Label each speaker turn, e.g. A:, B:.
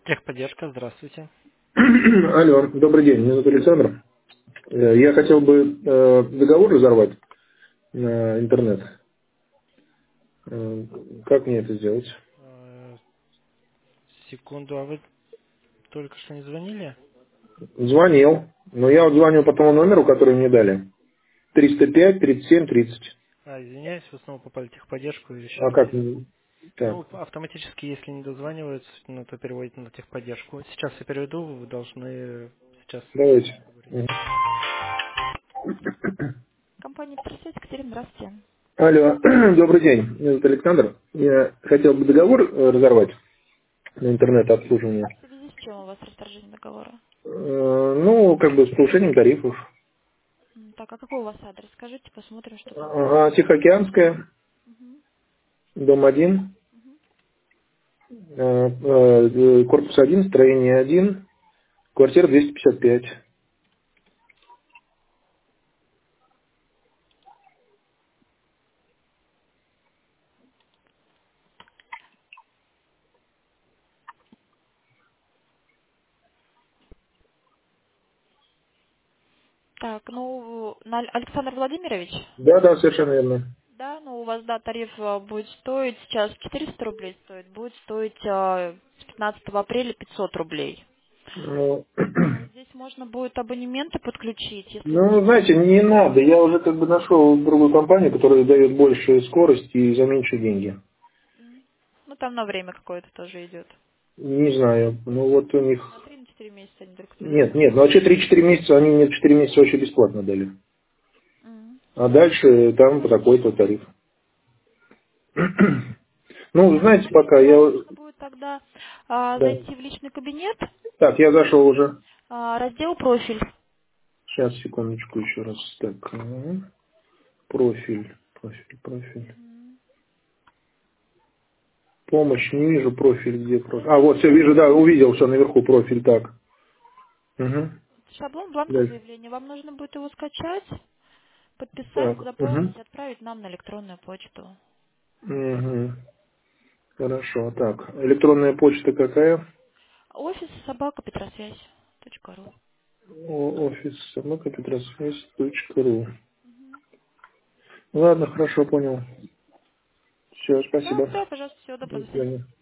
A: Техподдержка, здравствуйте.
B: Алло, добрый день, меня зовут Александр. Я хотел бы договор разорвать на интернет. Как мне это сделать?
A: Э, Секунду, а вы только что не звонили?
B: Звонил, но я вот звоню по тому номеру, который мне дали. 305 37 30.
A: Извиняюсь, вы снова попали в техподдержку или
B: А
A: сейчас
B: как? Так,
A: Ну, автоматически, если не дозваниваются, то переводит на техподдержку. Сейчас я переведу, вы должны сейчас
B: давайте.
A: говорить.
B: Мгм.
C: Компания Петросвязь, Екатерина, здравствуйте.
B: Алло, добрый день, меня зовут Александр. Я хотел бы договор разорвать на интернет-обслуживание.
C: В связи с чем у вас расторжение договора?
B: Ну, как бы с повышением тарифов.
C: Так, а какой у вас адрес? Скажите, посмотрим, что там.
B: Ага, Тихоокеанская,
C: Мгм,
B: дом 1.
C: мгм.
B: Корпус 1, строение 1, квартира 255.
C: Так, Александр Владимирович?
B: Да, да, совершенно верно.
C: Да, у вас, да, тариф будет стоить сейчас 400 рублей стоит, будет стоить с 15 апреля 500 рублей.
B: Ну,
C: Здесь можно будет абонементы подключить, если
B: ну, знаете, не надо. Я уже как бы нашел другую компанию, которая дает больше скорости и за меньшие деньги.
C: там на время какое-то тоже идет.
B: Не знаю. Ну вот у них...
C: На 3-4 месяца они друг это
B: Нет,
C: дают.
B: нет, ну вообще 3-4 месяца, они мне 4 месяца вообще бесплатно дали.
C: Мгм.
B: А дальше там по такой-то тариф. Ну,
C: Так,
B: знаете,
C: смотрите,
B: пока
C: вам
B: я...
C: нужно будет тогда
B: Да.
C: зайти в личный кабинет,
B: Так, я зашел уже.
C: раздел «Профиль».
B: Сейчас, секундочку, еще раз. Так, профиль, профиль, профиль.
C: Мгм.
B: Помощь, не вижу профиль, где профиль. А,
C: Заявление,
B: вот, все, вижу, да, увидел, все, наверху профиль, так. Угу.
C: шаблон бланка
B: Дальше.
C: заявления. Вам нужно будет его скачать, подписать,
B: Так, угу.
C: заполнить, отправить нам на электронную почту.
B: Угу. Хорошо, так. Электронная почта какая?
C: Офис собака Петросвязь.ру.
B: Офис собака.петросвязь.ру. Ладно, хорошо, понял. Все,
C: Да,
B: спасибо.
C: все, пожалуйста, всего
B: До
C: доброго, до свидания.
B: свидания.